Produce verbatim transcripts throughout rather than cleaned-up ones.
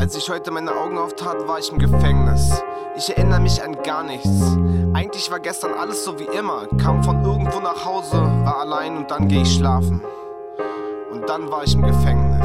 Als ich heute meine Augen auftat, war ich im Gefängnis. Ich erinnere mich an gar nichts. Eigentlich war gestern alles so wie immer. Kam von irgendwo nach Hause, war allein und dann geh ich schlafen. Und dann war ich im Gefängnis.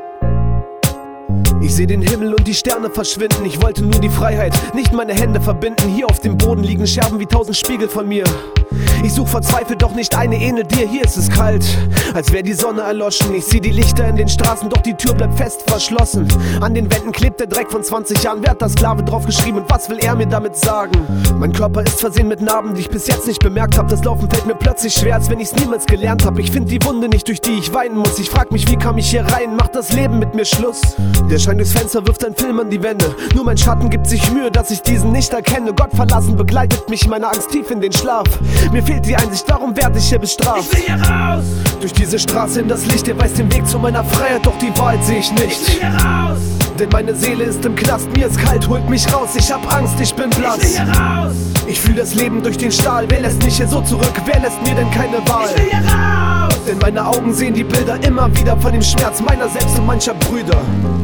Ich seh den Himmel und die Sterne verschwinden. Ich wollte nur die Freiheit, nicht meine Hände verbinden. Hier auf dem Boden liegen Scherben wie tausend Spiegel von mir. Ich such verzweifelt, doch nicht eine ähnelt dir. Hier ist es kalt, als wär die Sonne erloschen. Ich sieh die Lichter in den Straßen, doch die Tür bleibt fest verschlossen. An den Wänden klebt der Dreck von zwanzig Jahren. Wer hat da Sklave drauf geschrieben und was will er mir damit sagen? Mein Körper ist versehen mit Narben, die ich bis jetzt nicht bemerkt hab. Das Laufen fällt mir plötzlich schwer, als wenn ich's niemals gelernt hab. Ich find die Wunde nicht, durch die ich weinen muss. Ich frag mich, wie kam ich hier rein? Macht das Leben mit mir Schluss? Der Schein durchs Fenster wirft ein Film an die Wände. Nur mein Schatten gibt sich Mühe, dass ich diesen nicht erkenne. Gott verlassen begleitet mich meine Angst tief in den Schlaf. Mir fehlt die Einsicht, darum werd ich hier bestraft. Ich will hier raus! Durch diese Straße in das Licht, der weiß den Weg zu meiner Freiheit, doch die Wahrheit seh ich nicht. Ich will hier raus! Denn meine Seele ist im Knast, mir ist kalt, holt mich raus, ich hab Angst, ich bin blass. Ich will hier raus! Ich fühl das Leben durch den Stahl, wer lässt mich hier so zurück, wer lässt mir denn keine Wahl? Ich will hier raus! Denn meine Augen sehen die Bilder immer wieder von dem Schmerz meiner selbst und mancher Brüder.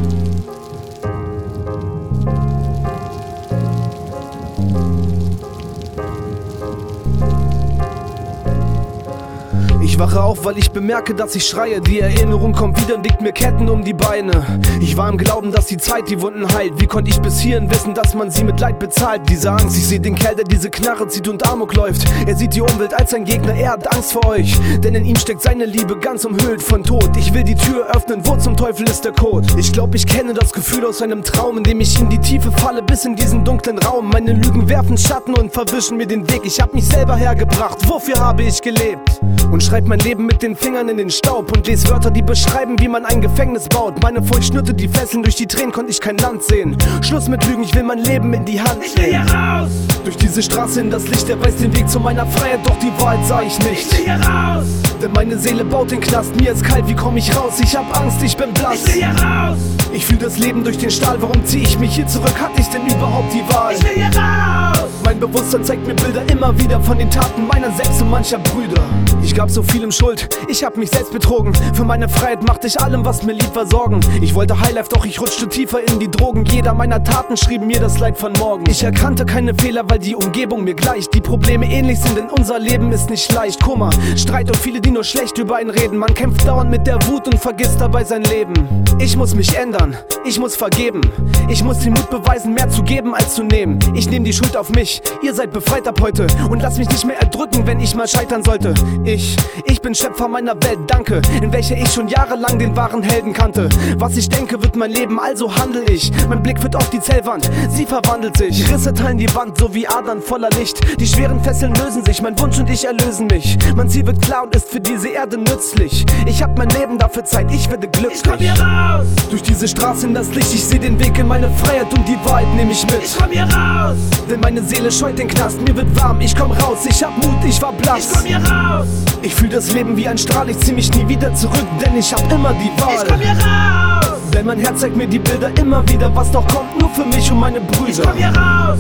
Ich wache auf, weil ich bemerke, dass ich schreie. Die Erinnerung kommt wieder und legt mir Ketten um die Beine. Ich war im Glauben, dass die Zeit die Wunden heilt. Wie konnte ich bis hierhin wissen, dass man sie mit Leid bezahlt? Diese Angst, ich sehe den Kerl, der diese Knarre zieht und Amok läuft. Er sieht die Umwelt als sein Gegner, er hat Angst vor euch. Denn in ihm steckt seine Liebe ganz umhüllt von Tod. Ich will die Tür öffnen, wo zum Teufel ist der Code? Ich glaub, ich kenne das Gefühl aus einem Traum, in dem ich in die Tiefe falle, bis in diesen dunklen Raum. Meine Lügen werfen Schatten und verwischen mir den Weg. Ich hab mich selber hergebracht, wofür habe ich gelebt? Und schreib mein Leben mit den Fingern in den Staub und les Wörter, die beschreiben, wie man ein Gefängnis baut. Meine Furcht schnürte die Fesseln, durch die Tränen konnte ich kein Land sehen. Schluss mit Lügen, ich will mein Leben in die Hand nehmen. Ich will hier raus! Durch diese Straße in das Licht, der weiß den Weg zu meiner Freiheit, doch die Wahrheit sah ich nicht. Ich will hier raus! Denn meine Seele baut den Knast, mir ist kalt, wie komm ich raus? Ich hab Angst, ich bin blass. Ich will hier raus! Ich fühl das Leben durch den Stahl, warum zieh ich mich hier zurück? Hatte ich denn überhaupt die Wahl? Ich will hier raus! Mein Bewusstsein zeigt mir Bilder immer wieder von den Taten meiner selbst und mancher Brüder. Ich gab so vielem Schuld, ich hab mich selbst betrogen. Für meine Freiheit machte ich allem, was mir lieb war, Sorgen. Ich wollte Highlife, doch ich rutschte tiefer in die Drogen. Jeder meiner Taten schrieb mir das Leid von morgen. Ich erkannte keine Fehler, weil die Umgebung mir gleicht. Die Probleme ähnlich sind, denn unser Leben ist nicht leicht. Kummer, Streit und viele, die nur schlecht über einen reden. Man kämpft dauernd mit der Wut und vergisst dabei sein Leben. Ich muss mich ändern, ich muss vergeben. Ich muss den Mut beweisen, mehr zu geben als zu nehmen. Ich nehme die Schuld auf mich, ihr seid befreit ab heute. Und lasst mich nicht mehr erdrücken, wenn ich mal scheitern sollte. Ich, ich bin Schöpfer meiner Welt, danke, in welcher ich schon jahrelang den wahren Helden kannte. Was ich denke, wird mein Leben, also handel ich. Mein Blick wird auf die Zellwand, sie verwandelt sich. Risse teilen die Wand, so wie Adern voller Licht. Die schweren Fesseln lösen sich, mein Wunsch und ich erlösen mich. Mein Ziel wird klar und ist für diese Erde nützlich. Ich hab mein Leben dafür Zeit, ich werde glücklich. Ich komm hier raus! Durch diese Straße in das Licht, ich seh den Weg in meine Freiheit und die Wahrheit nehm ich mit. Ich komm hier raus! Denn meine Seele scheut den Knast, mir wird warm, ich komm raus, ich hab Mut, ich war blass. Ich komm hier raus! Ich fühl das Leben wie ein Strahl, ich zieh mich nie wieder zurück, denn ich hab immer die Wahl. Ich komm hier raus! Denn mein Herz zeigt mir die Bilder immer wieder, was doch kommt, nur für mich und meine Brüder. Ich komm hier raus!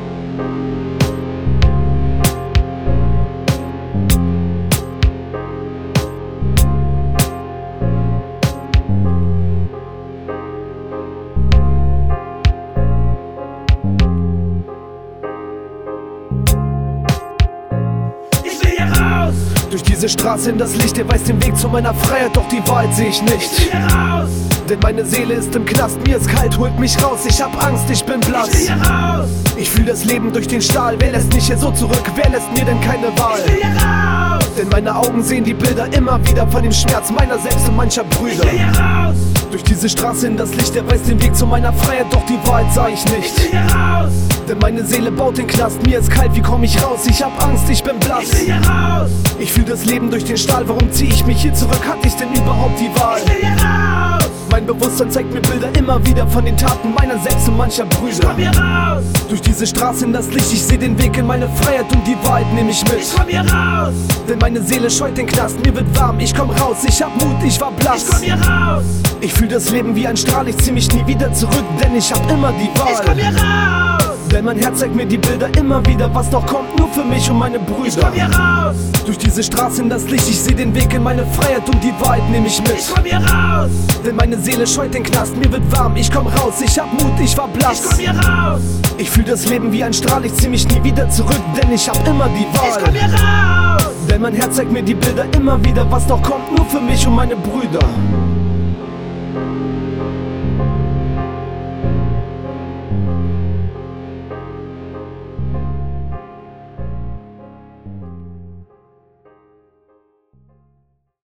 Durch diese Straße in das Licht, der weiß den Weg zu meiner Freiheit, doch die Wahrheit seh ich nicht. Ich will hier raus! Denn meine Seele ist im Knast, mir ist kalt, holt mich raus, ich hab Angst, ich bin blass. Ich will hier raus! Ich fühl das Leben durch den Stahl, wer lässt mich hier so zurück, wer lässt mir denn keine Wahl? Ich will hier raus! Denn meine Augen sehen die Bilder immer wieder von dem Schmerz meiner selbst und mancher Brüder. Ich will hier raus! Durch diese Straße in das Licht, der weiß den Weg zu meiner Freiheit, doch die Wahrheit sah ich nicht. Ich will hier raus! Denn meine Seele baut den Knast, mir ist kalt, wie komm ich raus? Ich hab Angst, ich bin blass. Ich will hier raus! Ich fühl das Leben durch den Stahl, warum zieh ich mich hier zurück? Hatte ich denn überhaupt die Wahl? Ich will hier raus! Mein Bewusstsein zeigt mir Bilder immer wieder von den Taten meiner selbst und mancher Brüder. Ich komm hier raus! Durch diese Straße in das Licht, ich seh den Weg in meine Freiheit und die Wahrheit nehm ich mit. Ich komm hier raus! Denn meine Seele scheut den Knast, mir wird warm, ich komm raus, ich hab Mut, ich war blass. Ich komm hier raus! Ich fühl das Leben wie ein Strahl, ich zieh mich nie wieder zurück, denn ich hab immer die Wahl. Ich komm hier raus! Denn mein Herz zeigt mir die Bilder immer wieder, was doch kommt, nur für mich und meine Brüder. Ich komm hier raus. Durch diese Straße in das Licht, ich seh den Weg in meine Freiheit und die Wahrheit nehm ich mit. Ich komm hier raus. Denn meine Seele scheut den Knast, mir wird warm, ich komm raus, ich hab Mut, ich war blass. Ich komm hier raus. Ich fühl das Leben wie ein Strahl, ich zieh mich nie wieder zurück, denn ich hab immer die Wahl. Ich komm hier raus. Denn mein Herz zeigt mir die Bilder immer wieder, was doch kommt, nur für mich und meine Brüder.